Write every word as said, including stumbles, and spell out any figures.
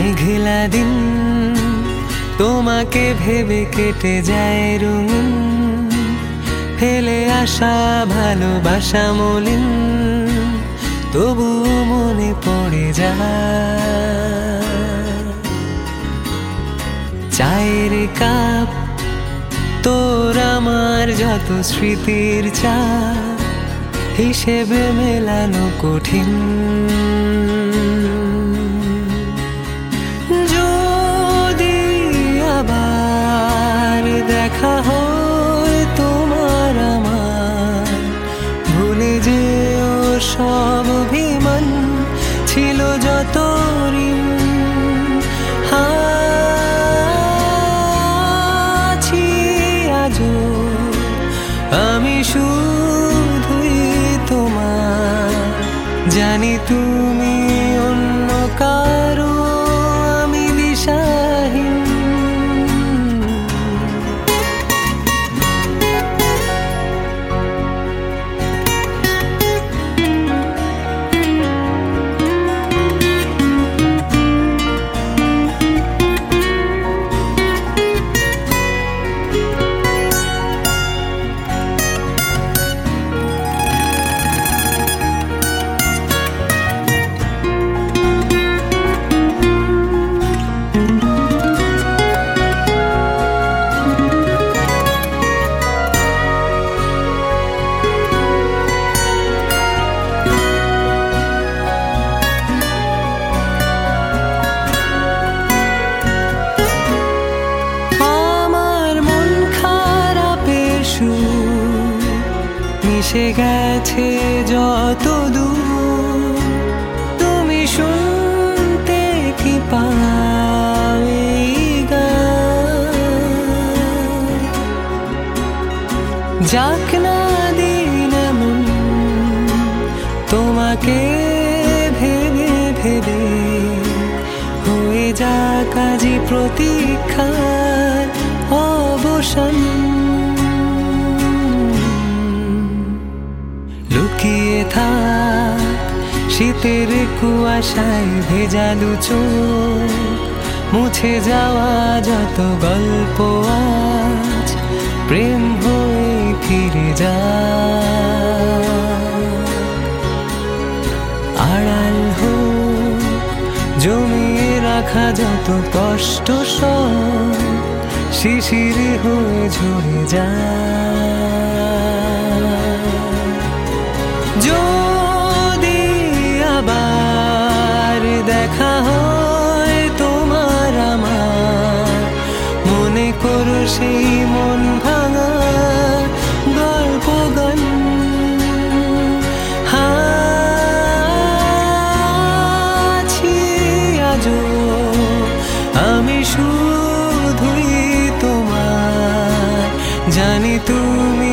মেঘলা দিন তোমাকে ভেবে কেটে যায় রঙিন, ফেলে আসা ভালোবাসা মলিন, তবু মনে পড়ে যায়। চায়ের কাপ তোর আমার যত স্মৃতির চা, হিসেবে মেলানো কঠিন। যদি আবার দেখা হয় তোমার আমার, ভুলে যেও সব অভিমান ছিল যত ঋণ। আছি আজও আমি শুধুই তোমার, জানি তুমি অন্য কারো, আমি দিশাহীন। মিশে গেছে যত দূর, তুমি শুনতে কি পাও এই গান? যাক না দিন এমন তোমাকে ভেবে ভেবে, হয়ে যাক আজি প্রতীক্ষার অবসান। লুকিয়ে থাক শীতের কুয়াশায় ভেজা দু চোখ, মুছে যাওয়া যত গল্প আজ প্রেম হয়ে ফিরে যা। আড়াল হোক জমিয়ে রাখা যত কষ্ট সব, শিশির হয়ে ঝরে যা। যদি আবার দেখা হয় তোমার আমার, মনে করো সেই মন ভাঙা গল্প গান। আছি আজও আমি শুধুই তোমার, জানি তুমি